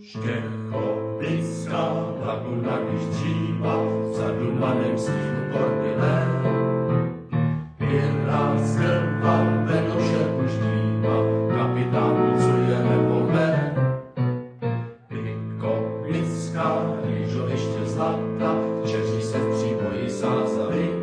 Štěcho, píská, laguna, když dříva, za dumanem sníhu porty